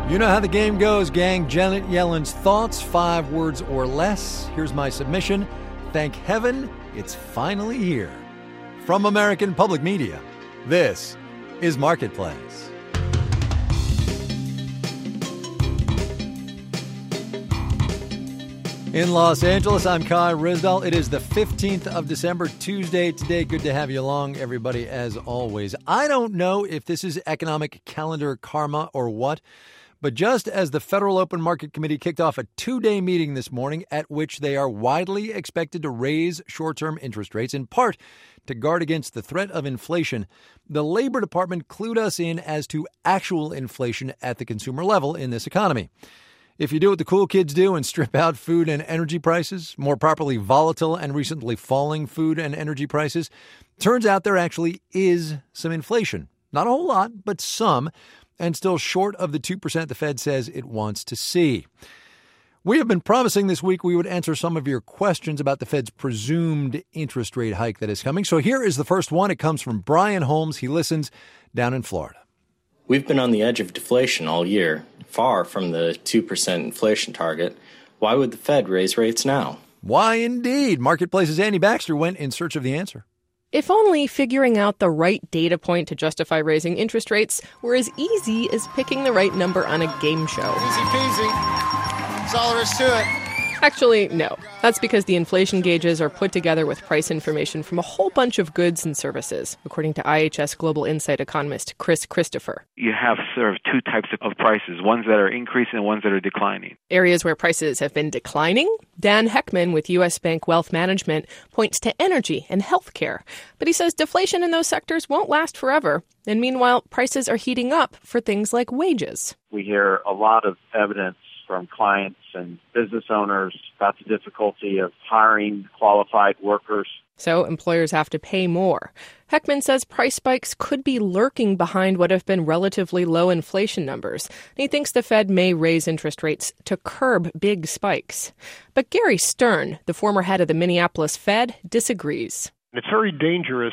You know how the game goes, gang. Janet Yellen's thoughts, 5 words or less. Here's my submission. Thank heaven it's finally here. From American Public Media, this is Marketplace. In Los Angeles, I'm Kai Ryssdal. It is the 15th of December, Tuesday today. Good to have you along, everybody, as always. I don't know if this is economic calendar karma or what, but just as the Federal Open Market Committee kicked off a 2-day meeting this morning at which they are widely expected to raise short-term interest rates, in part to guard against the threat of inflation, the Labor Department clued us in as to actual inflation at the consumer level in this economy. If you do what the cool kids do and strip out food and energy prices, more properly volatile and recently falling food and energy prices, turns out there actually is some inflation. Not a whole lot, but some, and still short of the 2% the Fed says it wants to see. We have been promising this week we would answer some of your questions about the Fed's presumed interest rate hike that is coming. So here is the first one. It comes from Brian Holmes. He listens down in Florida. We've been on the edge of deflation all year, far from the 2% inflation target. Why would the Fed raise rates now? Why indeed? Marketplace's Andy Baxter went in search of the answer. If only figuring out the right data point to justify raising interest rates were as easy as picking the right number on a game show. Easy peasy. That's all there is to it. Actually, no. That's because the inflation gauges are put together with price information from a whole bunch of goods and services, according to IHS Global Insight economist Chris Christopher. You have sort of 2 types of prices, ones that are increasing and ones that are declining. Areas where prices have been declining? Dan Heckman with U.S. Bank Wealth Management points to energy and healthcare. But he says deflation in those sectors won't last forever. And meanwhile, prices are heating up for things like wages. We hear a lot of evidence from clients and business owners about the difficulty of hiring qualified workers. So employers have to pay more. Heckman says price spikes could be lurking behind what have been relatively low inflation numbers. And he thinks the Fed may raise interest rates to curb big spikes. But Gary Stern, the former head of the Minneapolis Fed, disagrees. It's very dangerous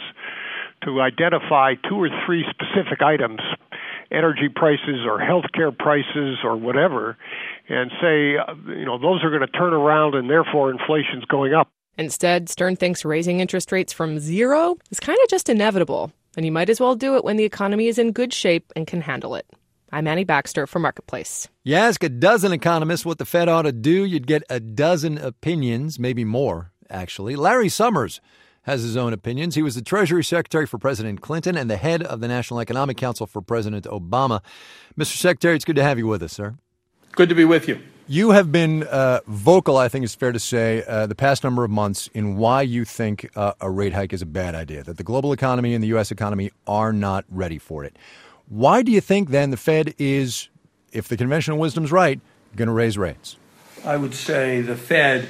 to identify 2 or 3 specific items, energy prices or healthcare prices or whatever, and say, those are going to turn around and therefore inflation's going up. Instead, Stern thinks raising interest rates from 0 is kind of just inevitable, and you might as well do it when the economy is in good shape and can handle it. I'm Annie Baxter for Marketplace. You ask a dozen economists what the Fed ought to do, you'd get a dozen opinions, maybe more, actually. Larry Summers has his own opinions. He was the Treasury Secretary for President Clinton and the head of the National Economic Council for President Obama. Mr. Secretary, it's good to have you with us, sir. Good to be with you. You have been vocal, I think it's fair to say, the past number of months in why you think a rate hike is a bad idea, that the global economy and the U.S. economy are not ready for it. Why do you think, then, the Fed is, if the conventional wisdom's right, going to raise rates? I would say the Fed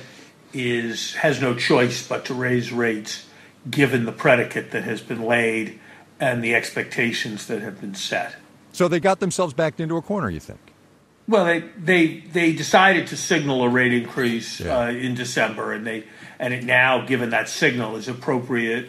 has no choice but to raise rates given the predicate that has been laid and the expectations that have been set. So they got themselves backed into a corner, you think? Well, they decided to signal a rate increase in December, and it now, given that signal, is appropriate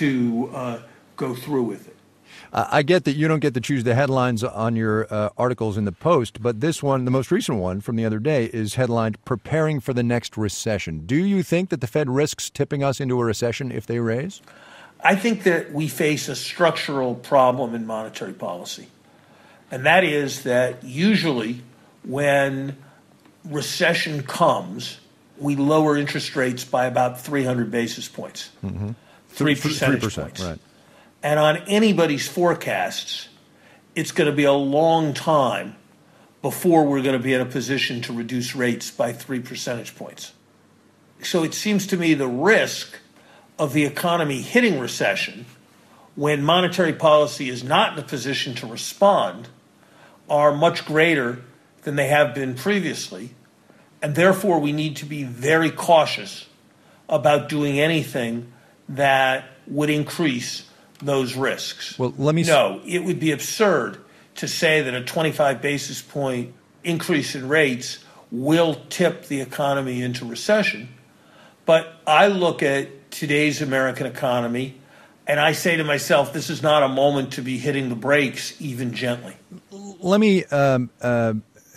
to go through with it. I get that you don't get to choose the headlines on your articles in the Post, but this one, the most recent one from the other day, is headlined, Preparing for the Next Recession. Do you think that the Fed risks tipping us into a recession if they raise? I think that we face a structural problem in monetary policy, and that is that usually when recession comes, we lower interest rates by about 300 basis points, 3 percentage points. Right. And on anybody's forecasts, it's going to be a long time before we're going to be in a position to reduce rates by 3 percentage points. So it seems to me the risk of the economy hitting recession when monetary policy is not in a position to respond are much greater than they have been previously. And therefore, we need to be very cautious about doing anything that would increase those risks. Well, No, it would be absurd to say that a 25 basis point increase in rates will tip the economy into recession. But I look at today's American economy and I say to myself, this is not a moment to be hitting the brakes even gently. Let me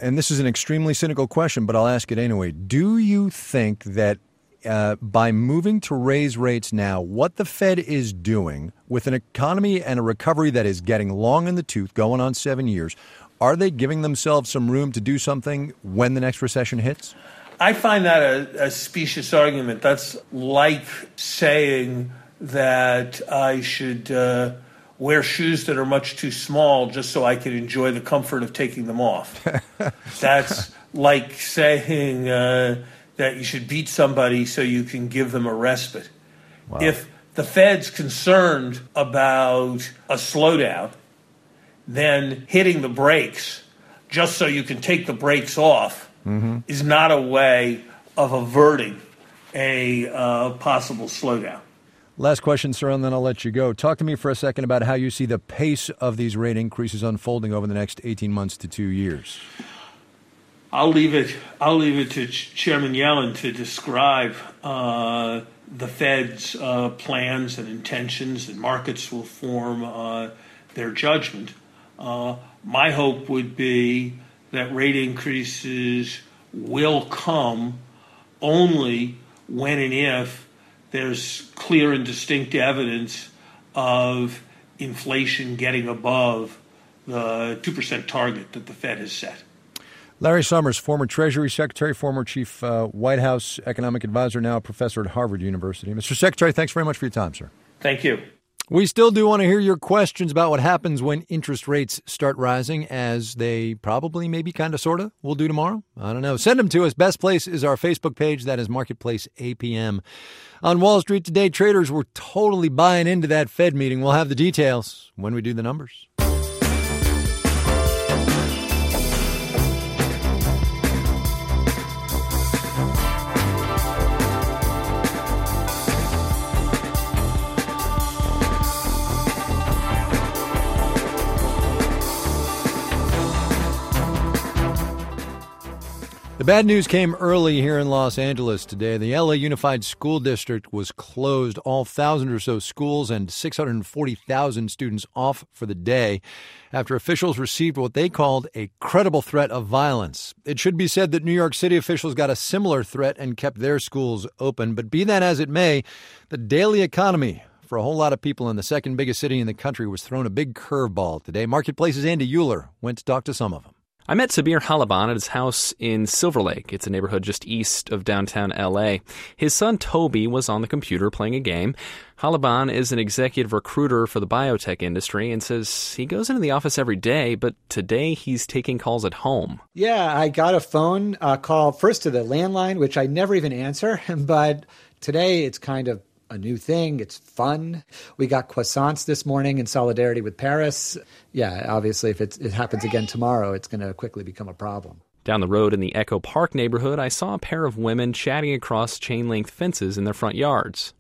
and this is an extremely cynical question, but I'll ask it anyway. Do you think that by moving to raise rates now, what the Fed is doing with an economy and a recovery that is getting long in the tooth, going on 7 years, are they giving themselves some room to do something when the next recession hits? I find that a specious argument. That's like saying that I should wear shoes that are much too small just so I can enjoy the comfort of taking them off. That's like saying that you should beat somebody so you can give them a respite. Wow. If the Fed's concerned about a slowdown, then hitting the brakes just so you can take the brakes off is not a way of averting a possible slowdown. Last question, sir, and then I'll let you go. Talk to me for a second about how you see the pace of these rate increases unfolding over the next 18 months to 2 years. I'll leave it to Chairman Yellen to describe the Fed's plans and intentions, and markets will form their judgment. My hope would be that rate increases will come only when and if there's clear and distinct evidence of inflation getting above the 2% target that the Fed has set. Larry Summers, former Treasury Secretary, former Chief White House Economic Advisor, now a professor at Harvard University. Mr. Secretary, thanks very much for your time, sir. Thank you. We still do want to hear your questions about what happens when interest rates start rising, as they probably, maybe, kind of, sort of, will do tomorrow. I don't know. Send them to us. Best place is our Facebook page. That is Marketplace APM. On Wall Street today, traders were totally buying into that Fed meeting. We'll have the details when we do the numbers. The bad news came early here in Los Angeles today. The LA Unified School District was closed, all 1,000 or so schools and 640,000 students off for the day after officials received what they called a credible threat of violence. It should be said that New York City officials got a similar threat and kept their schools open. But be that as it may, the daily economy for a whole lot of people in the second biggest city in the country was thrown a big curveball today. Marketplace's Andy Euler went to talk to some of them. I met Samir Halaban at his house in Silver Lake. It's a neighborhood just east of downtown L.A. His son Toby was on the computer playing a game. Halaban is an executive recruiter for the biotech industry and says he goes into the office every day, but today he's taking calls at home. Yeah, I got a phone call first to the landline, which I never even answer, but today it's kind of a new thing. It's fun. We got croissants this morning in solidarity with Paris. Yeah, obviously, if it happens again tomorrow, it's going to quickly become a problem. Down the road in the Echo Park neighborhood, I saw a pair of women chatting across chain-link fences in their front yards.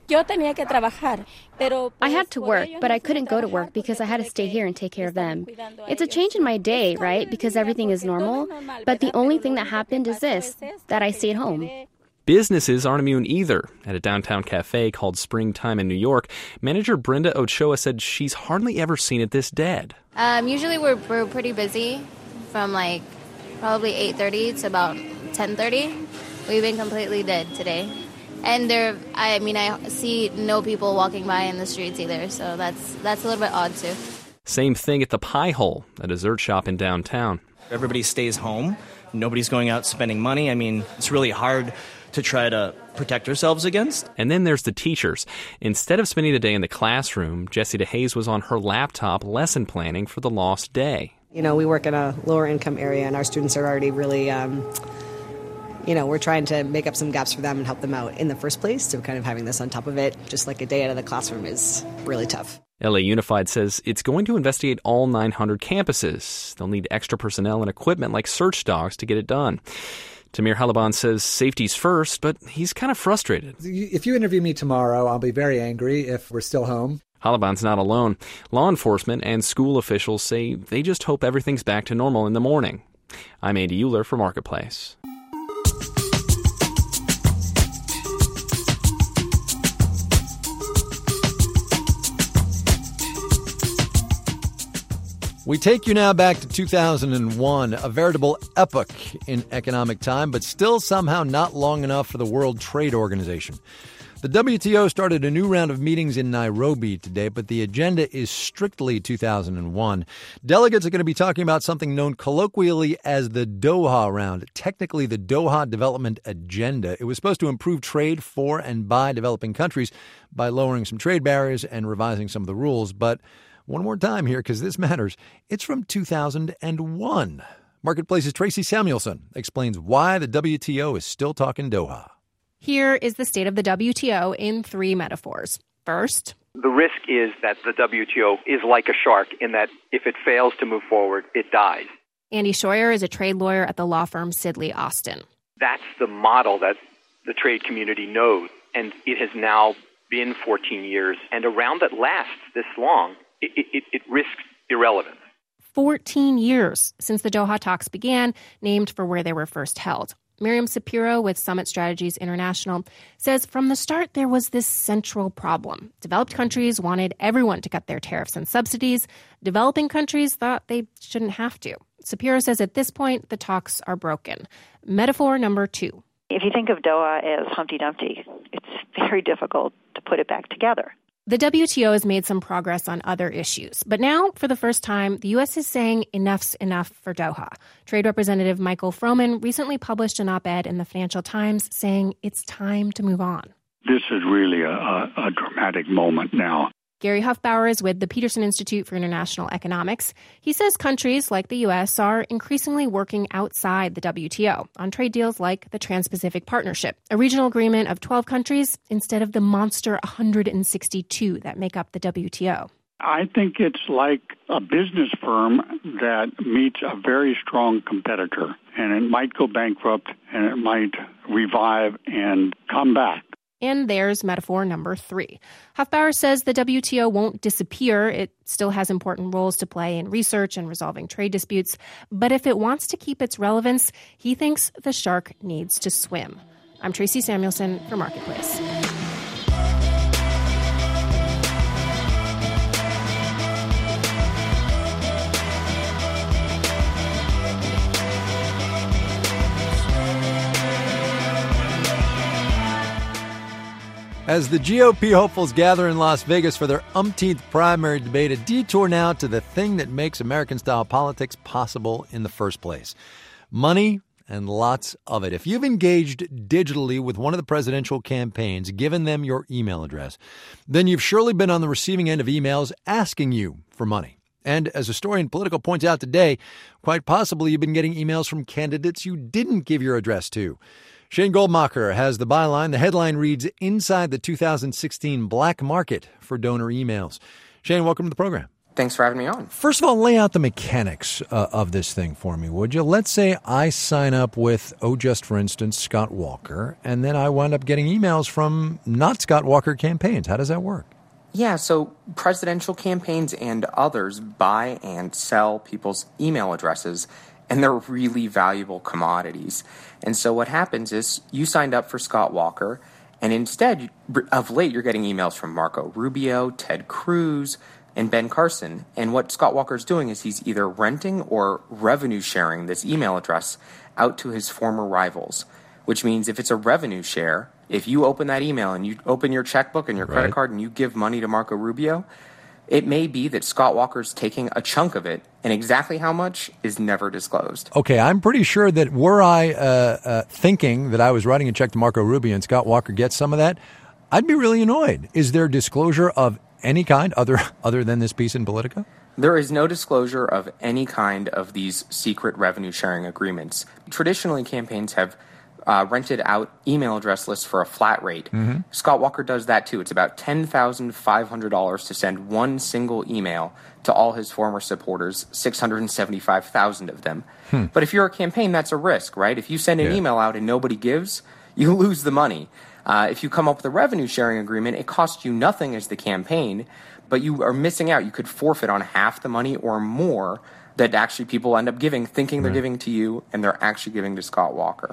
I had to work, but I couldn't go to work because I had to stay here and take care of them. It's a change in my day, right? Because everything is normal. But the only thing that happened is this, that I stayed home. Businesses aren't immune either. At a downtown cafe called Springtime in New York, manager Brenda Ochoa said she's hardly ever seen it this dead. Usually we're pretty busy from probably 8:30 to about 10:30. We've been completely dead today. And I see no people walking by in the streets either, so that's a little bit odd too. Same thing at the Pie Hole, a dessert shop in downtown. Everybody stays home. Nobody's going out spending money. It's really hard to try to protect ourselves against. And then there's the teachers. Instead of spending the day in the classroom, Jessie DeHaze was on her laptop lesson planning for the lost day. We work in a lower income area and our students are already really, we're trying to make up some gaps for them and help them out in the first place. So kind of having this on top of it, just like a day out of the classroom, is really tough. LA Unified says it's going to investigate all 900 campuses. They'll need extra personnel and equipment like search dogs to get it done. Tamir Halaban says safety's first, but he's kind of frustrated. If you interview me tomorrow, I'll be very angry if we're still home. Halaban's not alone. Law enforcement and school officials say they just hope everything's back to normal in the morning. I'm Andy Euler for Marketplace. We take you now back to 2001, a veritable epoch in economic time, but still somehow not long enough for the World Trade Organization. The WTO started a new round of meetings in Nairobi today, but the agenda is strictly 2001. Delegates are going to be talking about something known colloquially as the Doha Round, technically the Doha Development Agenda. It was supposed to improve trade for and by developing countries by lowering some trade barriers and revising some of the rules. But one more time here, because this matters, it's from 2001. Marketplace's Tracy Samuelson explains why the WTO is still talking Doha. Here is the state of the WTO in 3 metaphors. First, the risk is that the WTO is like a shark in that if it fails to move forward, it dies. Andy Scheuer is a trade lawyer at the law firm Sidley Austin. That's the model that the trade community knows, and it has now been 14 years. And a round that lasts this long, it risks irrelevance. 14 years since the Doha talks began, named for where they were first held. Miriam Sapiro with Summit Strategies International says from the start there was this central problem. Developed countries wanted everyone to cut their tariffs and subsidies. Developing countries thought they shouldn't have to. Sapiro says at this point the talks are broken. Metaphor number 2. If you think of Doha as Humpty Dumpty, it's very difficult to put it back together. The WTO has made some progress on other issues. But now, for the first time, the U.S. is saying enough's enough for Doha. Trade Representative Michael Froman recently published an op-ed in the Financial Times saying it's time to move on. This is really a dramatic moment now. Gary Huffbauer is with the Peterson Institute for International Economics. He says countries like the U.S. are increasingly working outside the WTO on trade deals like the Trans-Pacific Partnership, a regional agreement of 12 countries instead of the monster 162 that make up the WTO. I think it's like a business firm that meets a very strong competitor, and it might go bankrupt, and it might revive and come back. And there's metaphor number 3. Huffbauer says the WTO won't disappear. It still has important roles to play in research and resolving trade disputes. But if it wants to keep its relevance, he thinks the shark needs to swim. I'm Tracy Samuelson for Marketplace. As the GOP hopefuls gather in Las Vegas for their umpteenth primary debate, a detour now to the thing that makes American-style politics possible in the first place. Money and lots of it. If you've engaged digitally with one of the presidential campaigns, given them your email address, then you've surely been on the receiving end of emails asking you for money. And as historian Politico points out today, quite possibly you've been getting emails from candidates you didn't give your address to. Shane Goldmacher has the byline. The headline reads, Inside the 2016 Black Market for Donor Emails. Shane, welcome to the program. Thanks for having me on. First of all, lay out the mechanics of this thing for me, would you? Let's say I sign up with, just for instance, Scott Walker, and then I wind up getting emails from not Scott Walker campaigns. How does that work? Yeah, so presidential campaigns and others buy and sell people's email addresses, and they're really valuable commodities. And so what happens is you signed up for Scott Walker, and instead, of late, you're getting emails from Marco Rubio, Ted Cruz, and Ben Carson. And what Scott Walker's doing is he's either renting or revenue sharing this email address out to his former rivals, which means if it's a revenue share, if you open that email and you open your checkbook and your credit card and you give money to Marco Rubio, it may be that Scott Walker's taking a chunk of it, and exactly how much is never disclosed. Okay, I'm pretty sure that were I thinking that I was writing a check to Marco Rubio and Scott Walker gets some of that, I'd be really annoyed. Is there disclosure of any kind other than this piece in Politico? There is no disclosure of any kind of these secret revenue sharing agreements. Traditionally, campaigns have rented out email address lists for a flat rate. Mm-hmm. Scott Walker does that too. It's about $10,500 to send one single email to all his former supporters, 675,000 of them. But if you're a campaign, that's a risk, right? If you send an email out and nobody gives, you lose the money. If you come up with a revenue sharing agreement, it costs you nothing as the campaign, but you are missing out. You could forfeit on half the money or more that actually people end up giving, thinking they're giving to you, and they're actually giving to Scott Walker.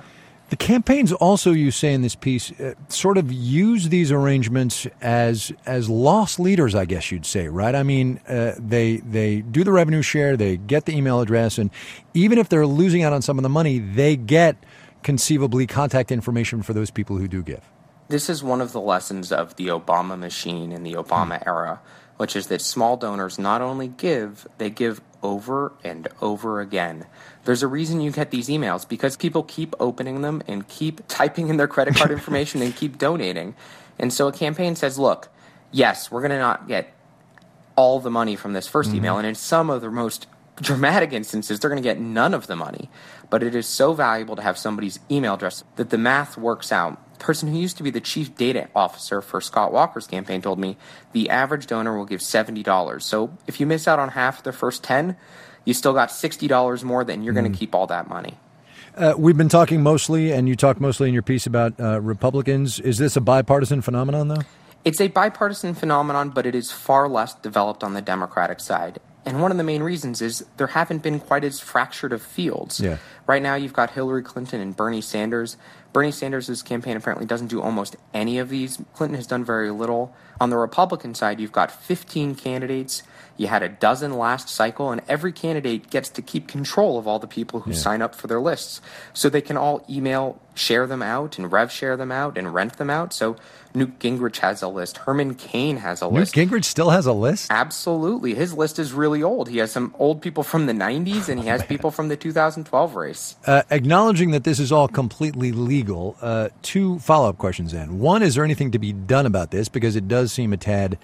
The campaigns also, you say in this piece, sort of use these arrangements as loss leaders, I guess you'd say, right? I mean, they do the revenue share, they get the email address, and even if they're losing out on some of the money, they get conceivably contact information for those people who do give. This is one of the lessons of the Obama machine in the Obama era, which is that small donors not only give, they give over and over again. There's a reason you get these emails, because people keep opening them and keep typing in their credit card information and keep donating. And so a campaign says, look, yes, we're going to not get all the money from this first email, and in some of the most dramatic instances, they're going to get none of the money. But it is so valuable to have somebody's email address that the math works out. The person who used to be the chief data officer for Scott Walker's campaign told me the average donor will give $70. So if you miss out on half the first 10, you still got $60 more, then you're going to keep all that money. We've been talking mostly, and you talk mostly in your piece about Republicans. Is this a bipartisan phenomenon, though? It's a bipartisan phenomenon, but it is far less developed on the Democratic side. And one of the main reasons is there haven't been quite as fractured of fields. Yeah. Right now you've got Hillary Clinton and Bernie Sanders. Bernie Sanders' campaign apparently doesn't do almost any of these. Clinton has done very little. On the Republican side, you've got 15 candidates. You had a dozen last cycle, and every candidate gets to keep control of all the people who sign up for their lists. So they can all email, share them out, and rev share them out, and rent them out. So Newt Gingrich has a list. Herman Cain has a list. Newt Gingrich still has a list? Absolutely. His list is really old. He has some old people from the 90s, and he has people from the 2012 race. Acknowledging that this is all completely legal, two follow-up questions then. One, is there anything to be done about this? Because it does seem a tad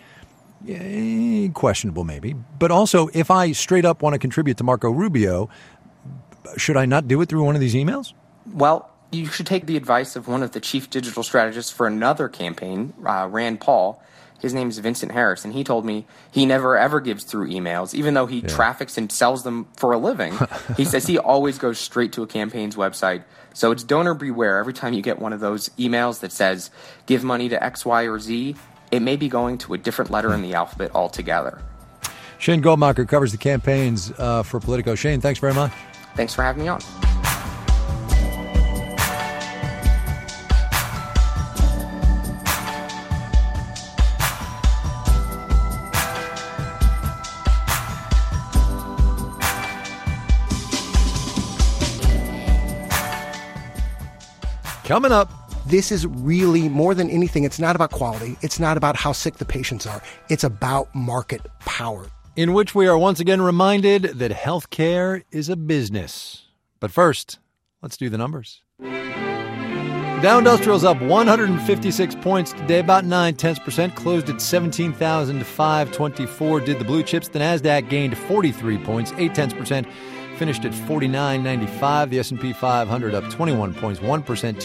questionable maybe. But also, if I straight up want to contribute to Marco Rubio, should I not do it through one of these emails? Well, you should take the advice of one of the chief digital strategists for another campaign, Rand Paul. His name is Vincent Harris, and he told me he never ever gives through emails, even though he traffics and sells them for a living. He says he always goes straight to a campaign's website. So it's donor beware. Every time you get one of those emails that says, give money to X, Y, or Z, it may be going to a different letter in the alphabet altogether. Shane Goldmacher covers the campaigns for Politico. Shane, thanks very much. Thanks for having me on. Coming up. This is really, more than anything, it's not about quality. It's not about how sick the patients are. It's about market power. In which we are once again reminded that healthcare is a business. But first, let's do the numbers. Dow Industrial's up 156 points today, about 0.9%, closed at 17,524. Did the blue chips. The Nasdaq gained 43 points, 0.8%. Finished at 49.95. The S&P 500 up 21 points, 1%,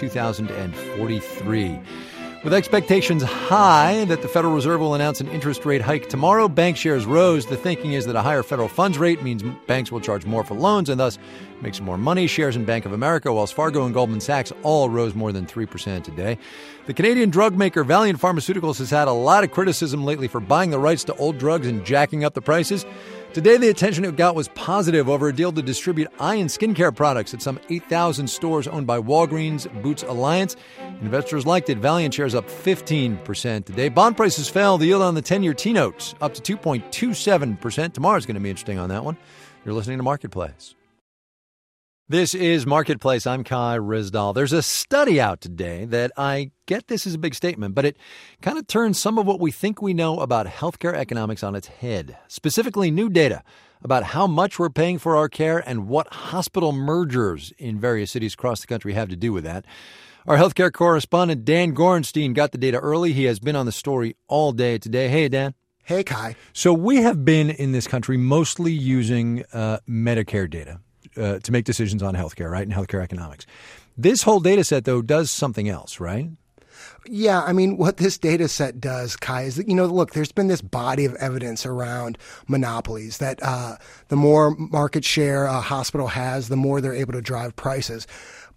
2,043. With expectations high that the Federal Reserve will announce an interest rate hike tomorrow, bank shares rose. The thinking is that a higher federal funds rate means banks will charge more for loans and thus make some more money. Shares in Bank of America, Wells Fargo, and Goldman Sachs all rose more than 3% today. The Canadian drug maker Valiant Pharmaceuticals has had a lot of criticism lately for buying the rights to old drugs and jacking up the prices. Today, the attention it got was positive over a deal to distribute eye and skincare products at some 8,000 stores owned by Walgreens Boots Alliance. Investors liked it. Valiant shares up 15% today. Bond prices fell. The yield on the 10-year T-note up to 2.27%. Tomorrow's going to be interesting on that one. You're listening to Marketplace. This is Marketplace. I'm Kai Ryssdal. There's a study out today that I get this is a big statement, but it kind of turns some of what we think we know about healthcare economics on its head. Specifically, new data about how much we're paying for our care and what hospital mergers in various cities across the country have to do with that. Our healthcare correspondent Dan Gorenstein got the data early. He has been on the story all day today. Hey, Dan. Hey, Kai. So we have been in this country mostly using Medicare data to make decisions on healthcare, right, and healthcare economics. This whole data set, though, does something else, right? Yeah, I mean, what this data set does, Kai, is that, look, there's been this body of evidence around monopolies that the more market share a hospital has, the more they're able to drive prices.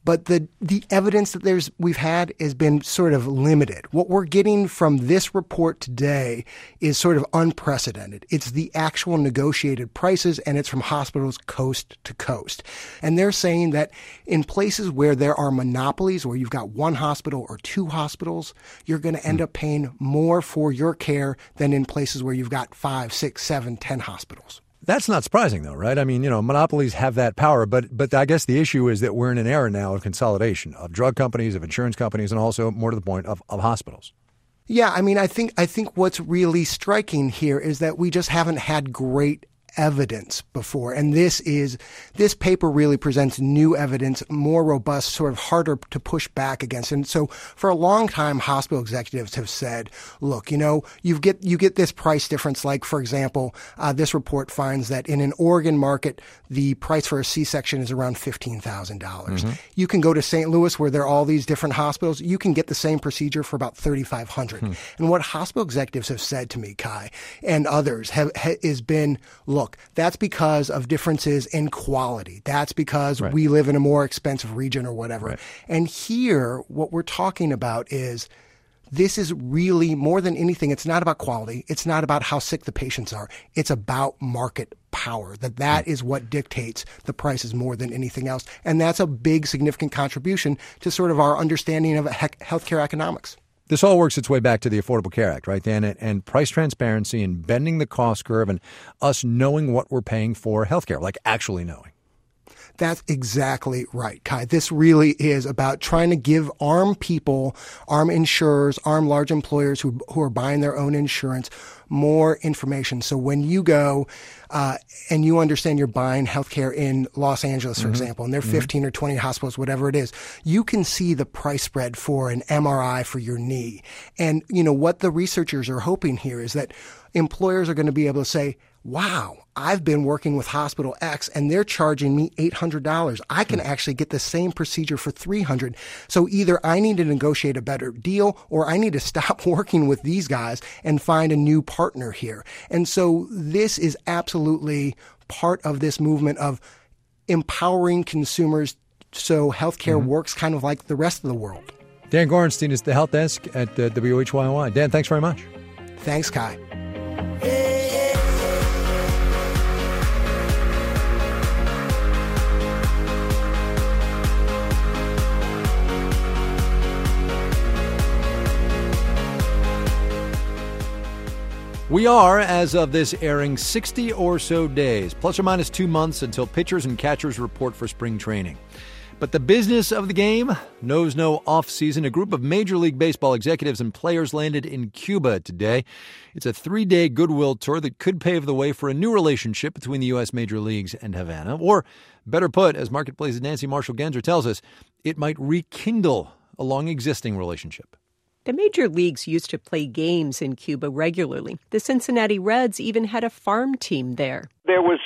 but the evidence that we've had has been sort of limited. What we're getting from this report today is sort of unprecedented. It's the actual negotiated prices, and it's from hospitals coast to coast. And they're saying that in places where there are monopolies, where you've got one hospital or two hospitals, you're going to end up paying more for your care than in places where you've got 5, 6, 7, 10 hospitals. That's not surprising, though, right? I mean, monopolies have that power, but I guess the issue is that we're in an era now of consolidation of drug companies, of insurance companies, and also, more to the point, of hospitals. Yeah, I mean, I think what's really striking here is that we just haven't had great evidence before. And this paper really presents new evidence, more robust, sort of harder to push back against. And so for a long time, hospital executives have said, look, you get this price difference. Like, for example, this report finds that in an Oregon market, the price for a C-section is around $15,000. You can go to St. Louis, where there are all these different hospitals. You can get the same procedure for about $3,500. And what hospital executives have said to me, Kai, and others has been, look, that's because of differences in quality. That's because we live in a more expensive region or whatever. Right. And here, what we're talking about is this is really, more than anything, it's not about quality. It's not about how sick the patients are. It's about market power. That is what dictates the prices more than anything else. And that's a big, significant contribution to sort of our understanding of healthcare economics. This all works its way back to the Affordable Care Act, right, Dan? And price transparency and bending the cost curve and us knowing what we're paying for healthcare, like actually knowing. That's exactly right, Kai. This really is about trying to arm people, arm insurers, arm large employers who are buying their own insurance more information. So when you go and you understand you're buying healthcare in Los Angeles, for example, and there are 15 or 20 hospitals, whatever it is, you can see the price spread for an MRI for your knee. And, what the researchers are hoping here is that employers are going to be able to say, wow, I've been working with Hospital X and they're charging me $800. I can actually get the same procedure for $300. So either I need to negotiate a better deal or I need to stop working with these guys and find a new partner here. And so this is absolutely part of this movement of empowering consumers so healthcare works kind of like the rest of the world. Dan Gorenstein is the Health Desk at WHYY. Dan, thanks very much. Thanks, Kai. We are, as of this airing, 60 or so days, plus or minus 2 months, until pitchers and catchers report for spring training. But the business of the game knows no off-season. A group of Major League Baseball executives and players landed in Cuba today. It's a 3-day goodwill tour that could pave the way for a new relationship between the U.S. Major Leagues and Havana. Or, better put, as Marketplace's Nancy Marshall-Genzer tells us, it might rekindle a long-existing relationship. The major leagues used to play games in Cuba regularly. The Cincinnati Reds even had a farm team there. There was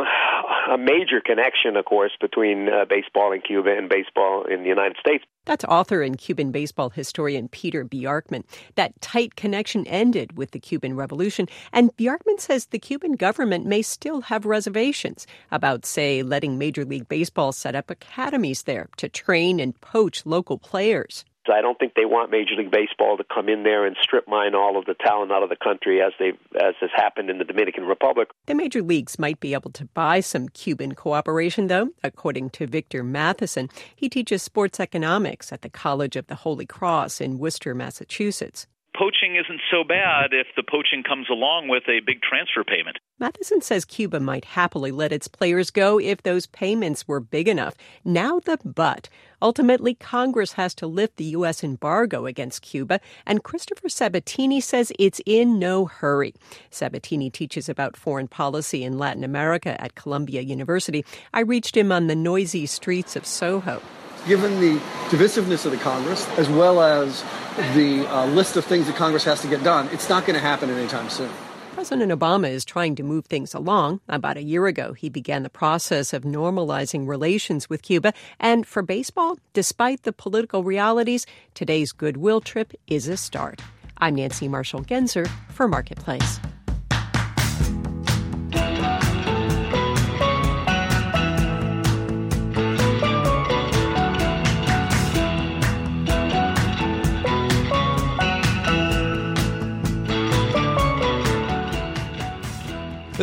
a major connection, of course, between baseball in Cuba and baseball in the United States. That's author and Cuban baseball historian Peter Bjarkman. That tight connection ended with the Cuban Revolution, and Bjarkman says the Cuban government may still have reservations about, say, letting Major League Baseball set up academies there to train and poach local players. I don't think they want Major League Baseball to come in there and strip mine all of the talent out of the country as has happened in the Dominican Republic. The major leagues might be able to buy some Cuban cooperation, though, according to Victor Matheson. He teaches sports economics at the College of the Holy Cross in Worcester, Massachusetts. Poaching isn't so bad if the poaching comes along with a big transfer payment. Matheson says Cuba might happily let its players go if those payments were big enough. Now the but. Ultimately, Congress has to lift the U.S. embargo against Cuba, and Christopher Sabatini says it's in no hurry. Sabatini teaches about foreign policy in Latin America at Columbia University. I reached him on the noisy streets of Soho. Given the divisiveness of the Congress, as well as the list of things that Congress has to get done, it's not going to happen anytime soon. President Obama is trying to move things along. About a year ago, he began the process of normalizing relations with Cuba. And for baseball, despite the political realities, today's goodwill trip is a start. I'm Nancy Marshall-Genzer for Marketplace.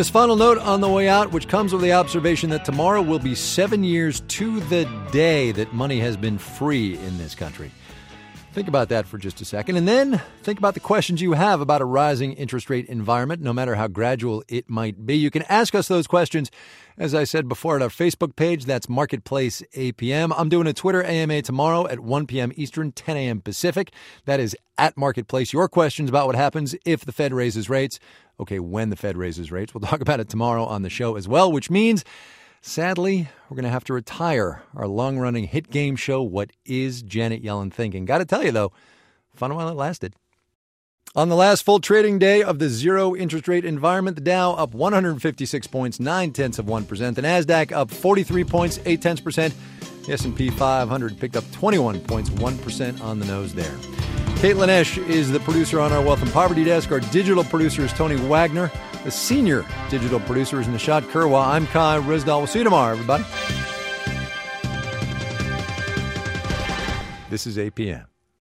This final note on the way out, which comes with the observation that tomorrow will be 7 years to the day that money has been free in this country. Think about that for just a second, and then think about the questions you have about a rising interest rate environment, no matter how gradual it might be. You can ask us those questions, as I said before, at our Facebook page. That's Marketplace APM. I'm doing a Twitter AMA tomorrow at 1 p.m. Eastern, 10 a.m. Pacific. That is at Marketplace. Your questions about what happens if the Fed raises rates. Okay, when the Fed raises rates. We'll talk about it tomorrow on the show as well, which means, sadly, we're going to have to retire our long-running hit game show, What Is Janet Yellen Thinking? Got to tell you, though, fun while it lasted. On the last full trading day of the zero interest rate environment, the Dow up 156 points, 0.9%. The NASDAQ up 43 points, 0.8%. The S&P 500 picked up 21 points, 1% on the nose there. Caitlin Esch is the producer on our Wealth and Poverty Desk. Our digital producer is Tony Wagner. The senior digital producer is Nishat Kurwa. I'm Kai Ryssdal. We'll see you tomorrow, everybody. This is APM.